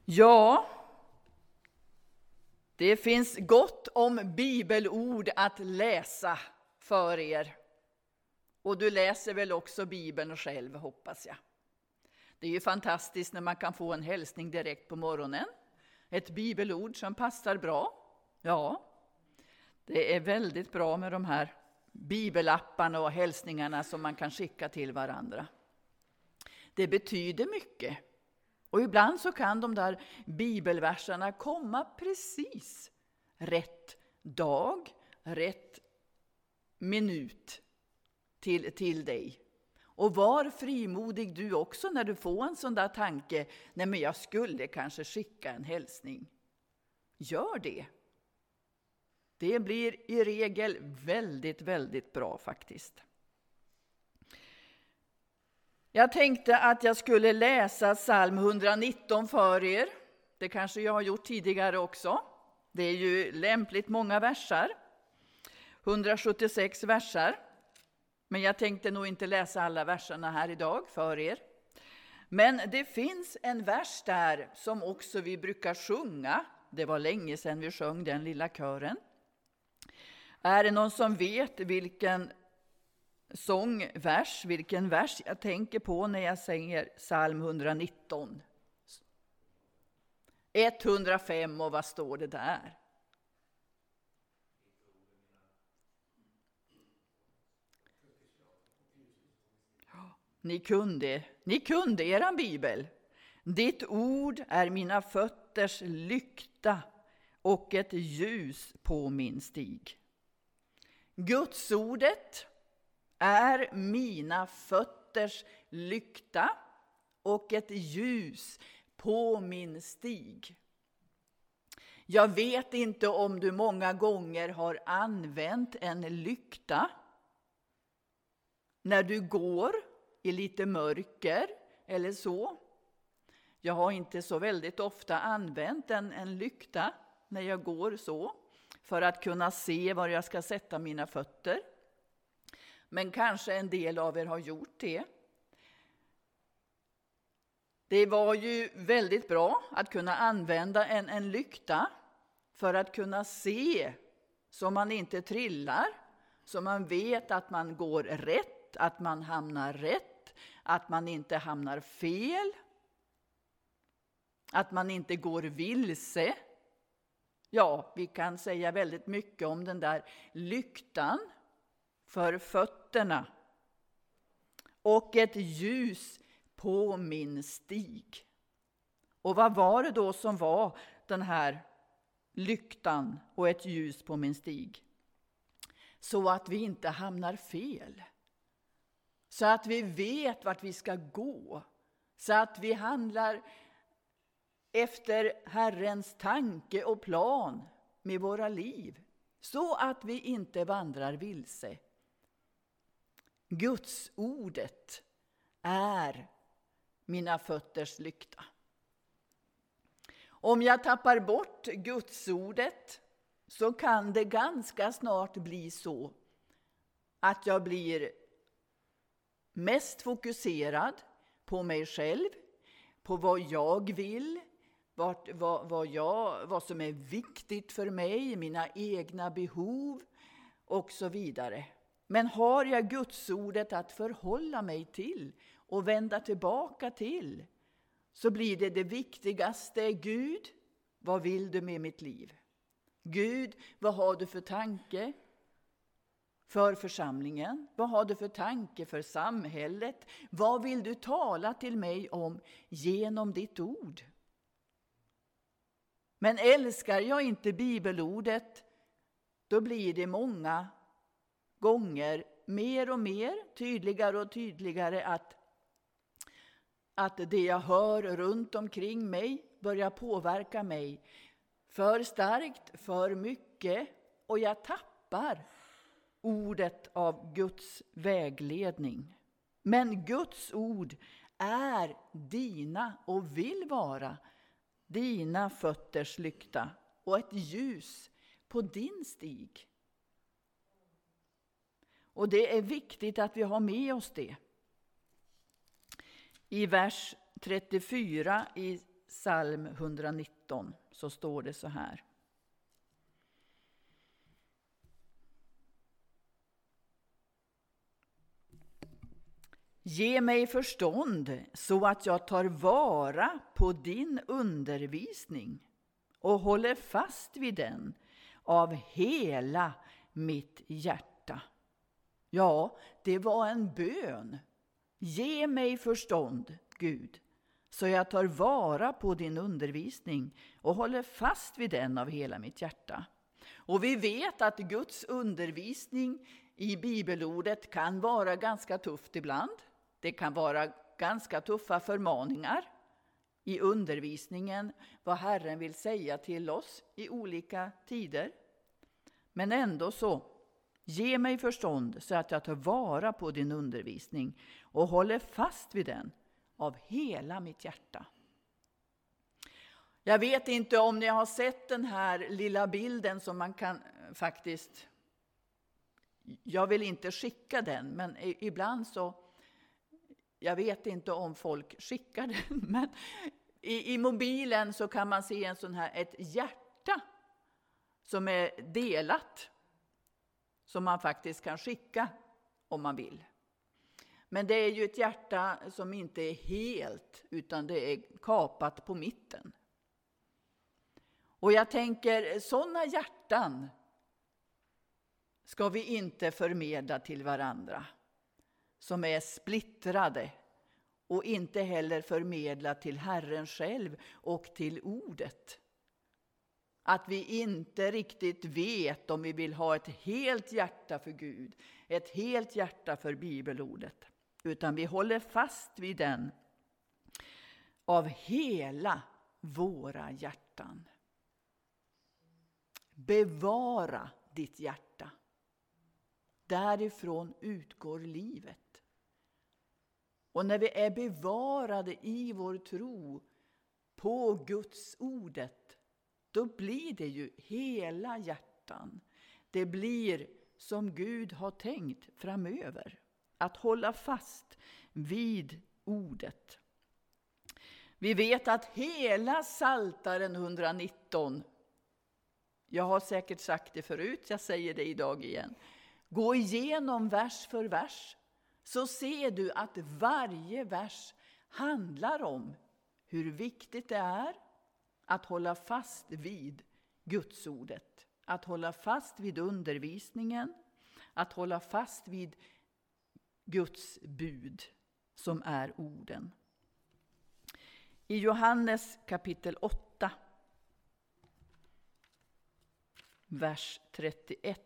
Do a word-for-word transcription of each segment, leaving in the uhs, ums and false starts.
Ja, det finns gott om bibelord att läsa för er. Och du läser väl också Bibeln själv, hoppas jag. Det är ju fantastiskt när man kan få en hälsning direkt på morgonen. Ett bibelord som passar bra. Ja, det är väldigt bra med de här bibelapparna och hälsningarna som man kan skicka till varandra. Det betyder mycket. Och ibland så kan de där bibelverserna komma precis rätt dag, rätt minut till, till dig. Och var frimodig du också när du får en sån där tanke. Nej, men jag skulle kanske skicka en hälsning. Gör det. Det blir i regel väldigt, väldigt bra faktiskt. Jag tänkte att jag skulle läsa psalm etthundranitton för er. Det kanske jag har gjort tidigare också. Det är ju lämpligt många versar. hundrasjuttiosex versar. Men jag tänkte nog inte läsa alla verserna här idag för er. Men det finns en vers där som också vi brukar sjunga. Det var länge sedan vi sjöng den lilla kören. Är det någon som vet vilken sångvers, vilken vers jag tänker på när jag säger psalm etthundranitton? etthundrafem, och vad står det där? Ni kunde, ni kunde eran bibel. Ditt ord är mina fötters lykta och ett ljus på min stig. Guds ordet är mina fötters lykta och ett ljus på min stig. Jag vet inte om du många gånger har använt en lykta när du går i lite mörker eller så. Jag har inte så väldigt ofta använt en, en lykta när jag går så, för att kunna se var jag ska sätta mina fötter. Men kanske en del av er har gjort det. Det var ju väldigt bra att kunna använda en, en lykta för att kunna se så man inte trillar, så man vet att man går rätt, att man hamnar rätt, att man inte hamnar fel, att man inte går vilse. Ja, vi kan säga väldigt mycket om den där lyktan för fötterna. Och ett ljus på min stig. Och vad var det då som var den här lyktan och ett ljus på min stig? Så att vi inte hamnar fel. Så att vi vet vart vi ska gå. Så att vi handlar efter Herrens tanke och plan med våra liv. Så att vi inte vandrar vilse. Guds ordet är mina fötters lykta. Om jag tappar bort Guds ordet så kan det ganska snart bli så att jag blir mest fokuserad på mig själv, på vad jag vill, vad, vad, vad, jag, vad som är viktigt för mig, mina egna behov och så vidare. Men har jag Guds ordet att förhålla mig till och vända tillbaka till, så blir det det viktigaste. Gud, vad vill du med mitt liv? Gud, vad har du för tanke för församlingen? Vad har du för tanke för samhället? Vad vill du tala till mig om genom ditt ord? Men älskar jag inte bibelordet, då blir det många gånger mer och mer, tydligare och tydligare att, att det jag hör runt omkring mig börjar påverka mig för starkt, för mycket, och jag tappar ordet av Guds vägledning. Men Guds ord är dina och vill vara dina fötters lykta och ett ljus på din stig. Och det är viktigt att vi har med oss det. I vers trettiofyra i psalm etthundranitton så står det så här. Ge mig förstånd så att jag tar vara på din undervisning och håller fast vid den av hela mitt hjärta. Ja, det var en bön. Ge mig förstånd, Gud, så jag tar vara på din undervisning och håller fast vid den av hela mitt hjärta. Och vi vet att Guds undervisning i bibelordet kan vara ganska tufft ibland. Det kan vara ganska tuffa förmaningar i undervisningen, vad Herren vill säga till oss i olika tider. Men ändå så, ge mig förstånd så att jag tar vara på din undervisning och håller fast vid den av hela mitt hjärta. Jag vet inte om ni har sett den här lilla bilden som man kan faktiskt, jag vill inte skicka den, men ibland så, jag vet inte om folk skickar den, men i, i mobilen så kan man se en sån här, ett hjärta som är delat, som man faktiskt kan skicka om man vill. Men det är ju ett hjärta som inte är helt, utan det är kapat på mitten. Och jag tänker, sådana hjärtan ska vi inte förmedla till varandra, som är splittrade, och inte heller förmedla till Herren själv och till ordet. Att vi inte riktigt vet om vi vill ha ett helt hjärta för Gud, ett helt hjärta för bibelordet, utan vi håller fast vid den av hela våra hjärtan. Bevara ditt hjärta. Därifrån utgår livet. Och när vi är bevarade i vår tro på Guds ordet, då blir det ju hela hjärtan. Det blir som Gud har tänkt framöver. Att hålla fast vid ordet. Vi vet att hela Psaltaren etthundranitton, jag har säkert sagt det förut, jag säger det idag igen. Gå igenom vers för vers, så ser du att varje vers handlar om hur viktigt det är att hålla fast vid Guds ordet. Att hålla fast vid undervisningen, att hålla fast vid Guds bud som är orden. I Johannes kapitel åtta, vers trettioett.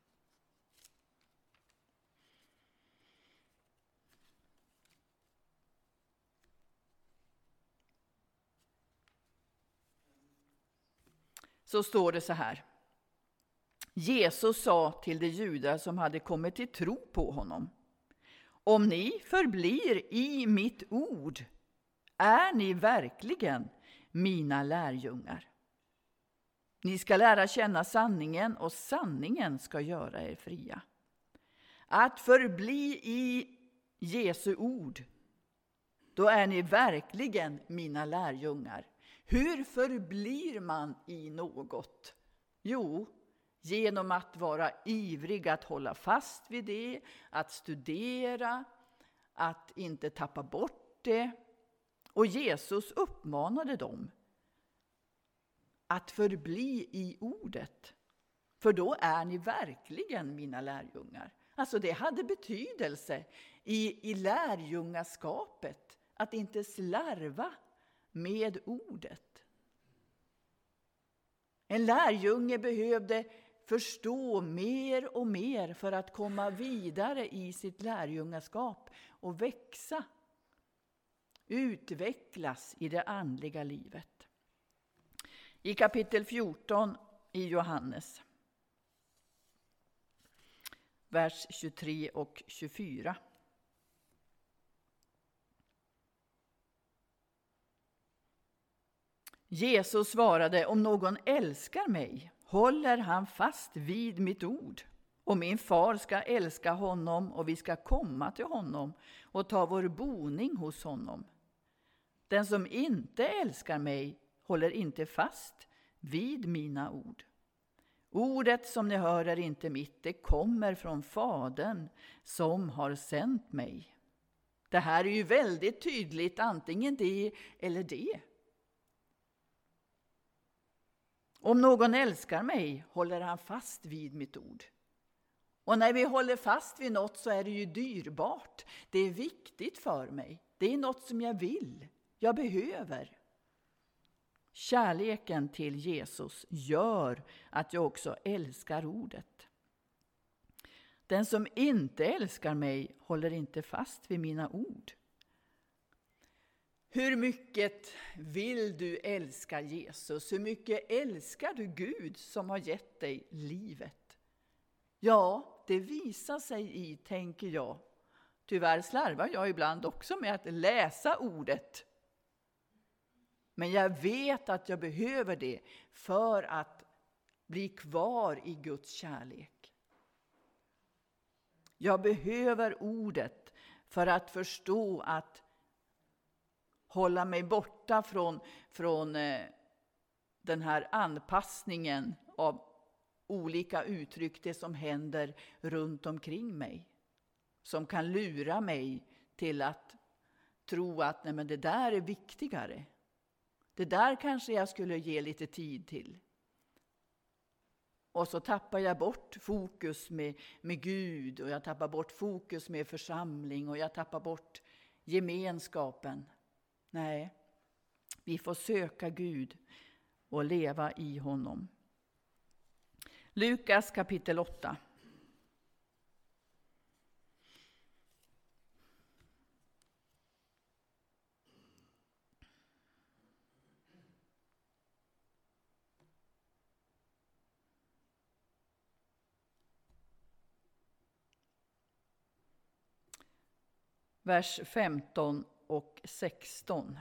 Så står det så här. Jesus sa till de judar som hade kommit till tro på honom: om ni förblir i mitt ord är ni verkligen mina lärjungar. Ni ska lära känna sanningen och sanningen ska göra er fria. Att förbli i Jesu ord, då är ni verkligen mina lärjungar. Hur förblir man i något? Jo, genom att vara ivrig att hålla fast vid det, att studera, att inte tappa bort det. Och Jesus uppmanade dem att förbli i ordet. För då är ni verkligen mina lärjungar. Alltså det hade betydelse i, i lärjungaskapet att inte slarva med ordet. En lärjunge behövde förstå mer och mer för att komma vidare i sitt lärjungaskap och växa, utvecklas i det andliga livet. I kapitel fjorton i Johannes, vers tjugotre och tjugofyra. Jesus svarade: om någon älskar mig håller han fast vid mitt ord. Och min far ska älska honom och vi ska komma till honom och ta vår boning hos honom. Den som inte älskar mig håller inte fast vid mina ord. Ordet som ni hör är inte mitt, det kommer från Fadern som har sänt mig. Det här är ju väldigt tydligt, antingen det eller det. Om någon älskar mig håller han fast vid mitt ord. Och när vi håller fast vid något så är det ju dyrbart. Det är viktigt för mig. Det är något som jag vill, jag behöver. Kärleken till Jesus gör att jag också älskar ordet. Den som inte älskar mig håller inte fast vid mina ord. Hur mycket vill du älska Jesus? Hur mycket älskar du Gud som har gett dig livet? Ja, det visar sig i, tänker jag. Tyvärr slarvar jag ibland också med att läsa ordet. Men jag vet att jag behöver det för att bli kvar i Guds kärlek. Jag behöver ordet för att förstå att hålla mig borta från, från eh, den här anpassningen av olika uttryck, det som händer runt omkring mig. Som kan lura mig till att tro att nej, men det där är viktigare. Det där kanske jag skulle ge lite tid till. Och så tappar jag bort fokus med, med Gud, och jag tappar bort fokus med församling, och jag tappar bort gemenskapen. Nej, vi får söka Gud och leva i honom. Lukas kapitel åtta. Vers femton och sexton.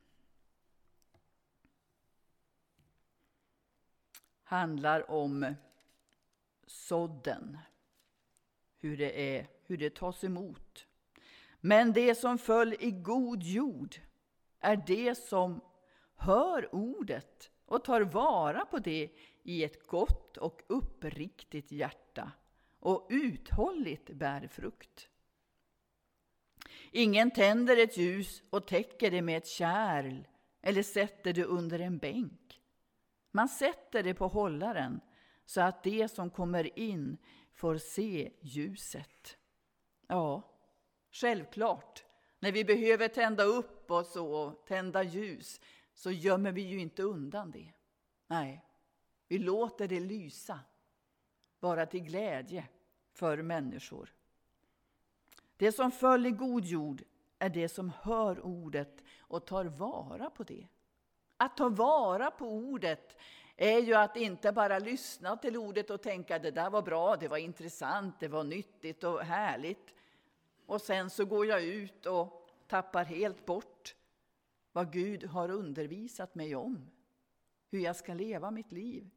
Handlar om sådden. Hur det är, hur det tas emot. Men det som föll i god jord är det som hör ordet och tar vara på det i ett gott och uppriktigt hjärta och uthålligt bär frukt. Ingen tänder ett ljus och täcker det med ett kärl eller sätter det under en bänk. Man sätter det på hållaren så att det som kommer in får se ljuset. Ja, självklart. När vi behöver tända upp och så, tända ljus, så gömmer vi ju inte undan det. Nej, vi låter det lysa, vara till glädje för människor. Det som föll i god jord är det som hör ordet och tar vara på det. Att ta vara på ordet är ju att inte bara lyssna till ordet och tänka det där var bra, det var intressant, det var nyttigt och härligt. Och sen så går jag ut och tappar helt bort vad Gud har undervisat mig om. Hur jag ska leva mitt liv.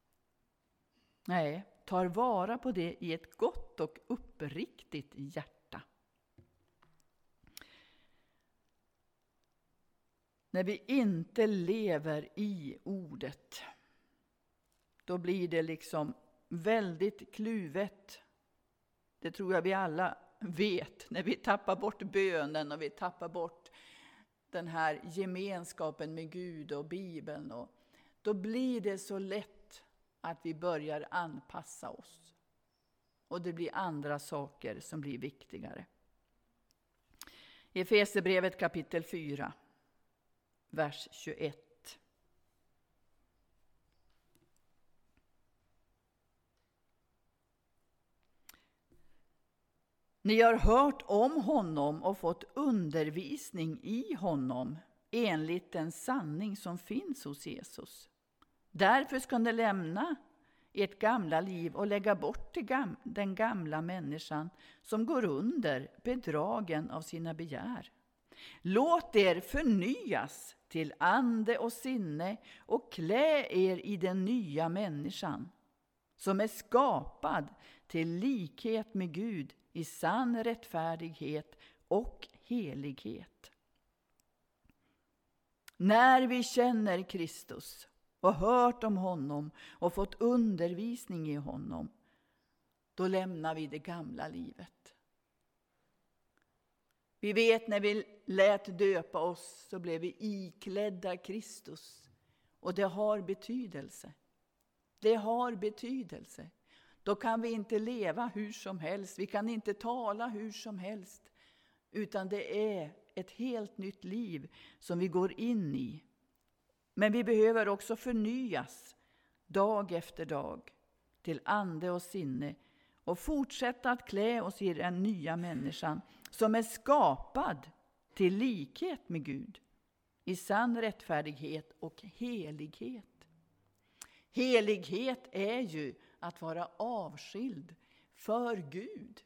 Nej, tar vara på det i ett gott och uppriktigt hjärta. När vi inte lever i ordet, då blir det liksom väldigt kluvet. Det tror jag vi alla vet. När vi tappar bort bönen och vi tappar bort den här gemenskapen med Gud och Bibeln. Och då blir det så lätt att vi börjar anpassa oss. Och det blir andra saker som blir viktigare. I Efesierbrevet kapitel fyra, vers tjugoett. Ni har hört om honom och fått undervisning i honom enligt den sanning som finns hos Jesus. Därför ska ni lämna ert gamla liv och lägga bort den gamla människan som går under bedragen av sina begär. Låt er förnyas till ande och sinne och klä er i den nya människan som är skapad till likhet med Gud i sann rättfärdighet och helighet. När vi känner Kristus och hört om honom och fått undervisning i honom, då lämnar vi det gamla livet. Vi vet när vi lät döpa oss så blev vi iklädda Kristus. Och det har betydelse. Det har betydelse. Då kan vi inte leva hur som helst. Vi kan inte tala hur som helst. Utan det är ett helt nytt liv som vi går in i. Men vi behöver också förnyas dag efter dag till ande och sinne. Och fortsätta att klä oss i den nya människan som är skapad till likhet med Gud. I sann rättfärdighet och helighet. Helighet är ju att vara avskild för Gud.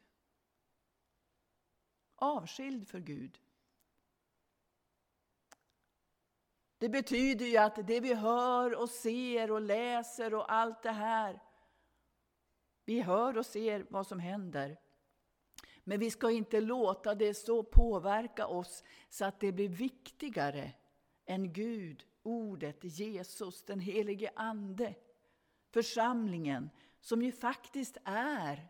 Avskild för Gud. Det betyder ju att det vi hör och ser och läser och allt det här. Vi hör och ser vad som händer. Men vi ska inte låta det så påverka oss så att det blir viktigare än Gud, ordet, Jesus, den helige ande. Församlingen som ju faktiskt är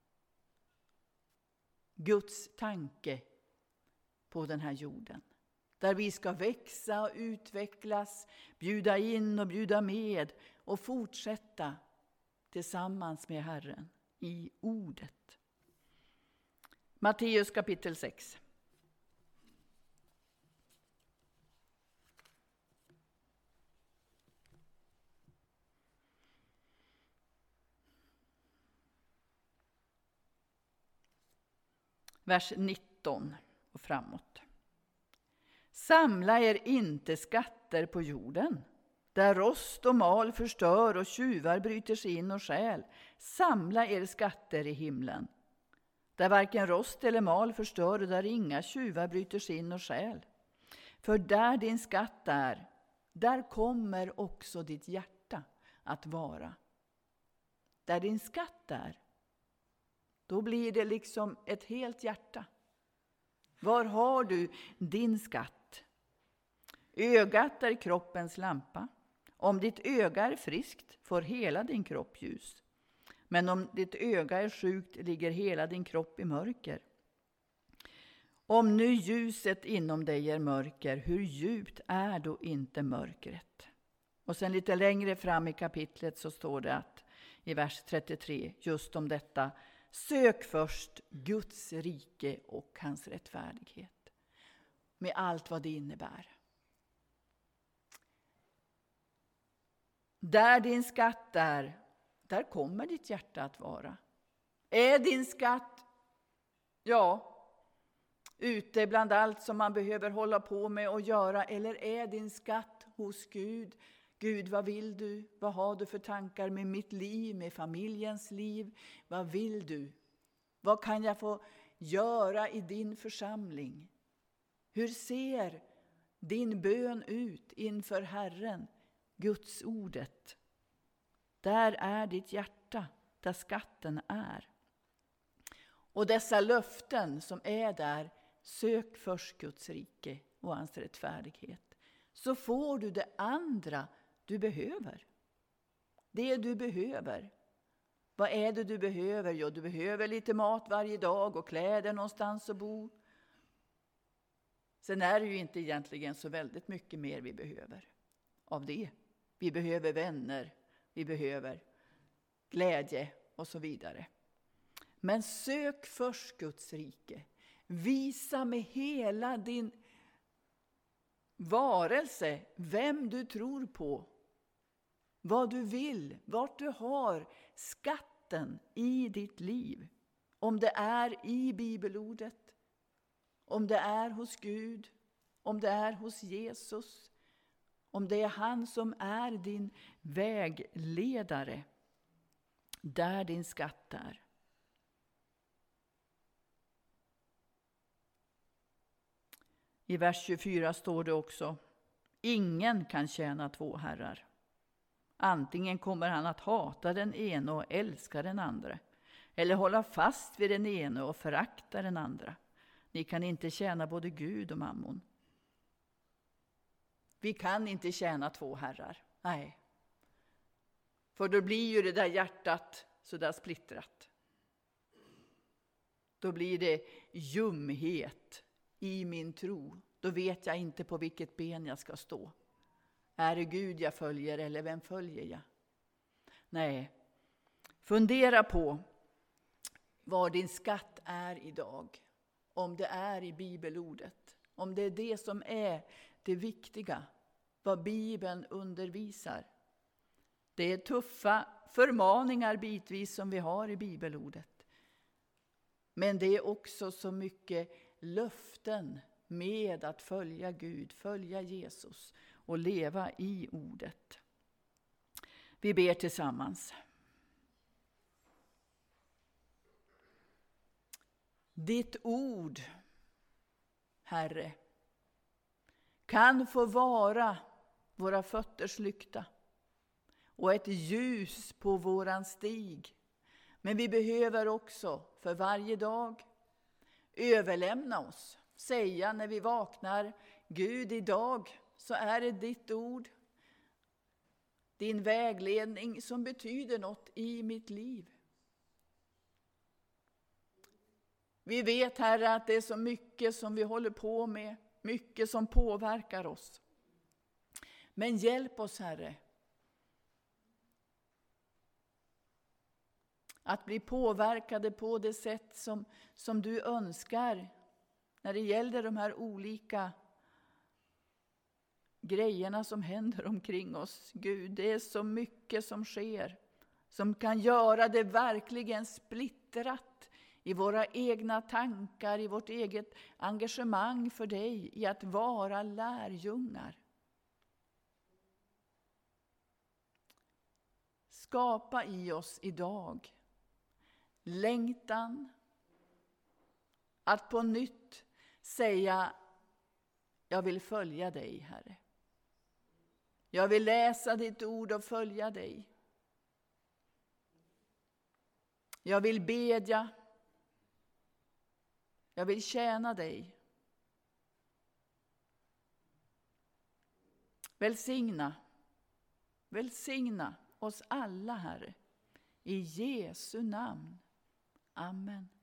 Guds tanke på den här jorden. Där vi ska växa och utvecklas, bjuda in och bjuda med och fortsätta tillsammans med Herren i ordet. Matteus kapitel sex. Vers nitton och framåt. Samla er inte skatter på jorden, där rost och mal förstör och tjuvar bryter sig in och stjäl. Samla er skatter i himlen, där varken rost eller mal förstör och där inga tjuvar bryter sig in och stjäl. För där din skatt är, där kommer också ditt hjärta att vara. Där din skatt är, då blir det liksom ett helt hjärta. Var har du din skatt? Ögat är kroppens lampa. Om ditt öga är friskt får hela din kropp ljus. Men om ditt öga är sjukt ligger hela din kropp i mörker. Om nu ljuset inom dig är mörker, hur djupt är då inte mörkret? Och sen lite längre fram i kapitlet så står det att i vers trettiotre just om detta: sök först Guds rike och hans rättfärdighet. Med allt vad det innebär. Där din skatt är, där kommer ditt hjärta att vara. Är din skatt, ja, ute bland allt som man behöver hålla på med och göra? Eller är din skatt hos Gud? Gud, vad vill du? Vad har du för tankar med mitt liv, med familjens liv? Vad vill du? Vad kan jag få göra i din församling? Hur ser din bön ut inför Herren, Guds ordet? Där är ditt hjärta, där skatten är. Och dessa löften som är där, sök först Guds rike och hans rättfärdighet. Så får du det andra du behöver. Det du behöver. Vad är det du behöver? Jo, du behöver lite mat varje dag och kläder någonstans att bo. Sen är det ju inte egentligen så väldigt mycket mer vi behöver av det. Vi behöver vänner, vi behöver glädje och så vidare. Men sök först Guds rike. Visa med hela din varelse vem du tror på. Vad du vill, vart du har skatten i ditt liv. Om det är i bibelordet, om det är hos Gud, om det är hos Jesus, om det är han som är din vägledare, där din skatt är. I vers tjugofyra står det också: ingen kan tjäna två herrar. Antingen kommer han att hata den ene och älska den andra, eller hålla fast vid den ene och förakta den andra. Ni kan inte tjäna både Gud och mammon. Vi kan inte tjäna två herrar. Nej. För då blir ju det där hjärtat så där splittrat. Då blir det ljumhet i min tro. Då vet jag inte på vilket ben jag ska stå. Är det Gud jag följer eller vem följer jag? Nej. Fundera på vad din skatt är idag. Om det är i bibelordet. Om det är det som är det viktiga. Vad Bibeln undervisar. Det är tuffa förmaningar bitvis som vi har i bibelordet. Men det är också så mycket löften med att följa Gud, följa Jesus och leva i ordet. Vi ber tillsammans. Ditt ord, Herre, kan få vara våra fötters lykta och ett ljus på våran stig. Men vi behöver också för varje dag överlämna oss. Säga när vi vaknar, Gud, idag så är det ditt ord, din vägledning som betyder något i mitt liv. Vi vet, Herre, att det är så mycket som vi håller på med, mycket som påverkar oss. Men hjälp oss, Herre, att bli påverkade på det sätt som, som du önskar när det gäller de här olika grejerna som händer omkring oss. Gud, det är så mycket som sker som kan göra det verkligen splittrat i våra egna tankar, i vårt eget engagemang för dig, i att vara lärjungar. Skapa i oss idag längtan att på nytt säga, jag vill följa dig, Herre. Jag vill läsa ditt ord och följa dig. Jag vill bedja. Jag vill tjäna dig. Välsigna. Välsigna oss alla, Herre. I Jesu namn. Amen.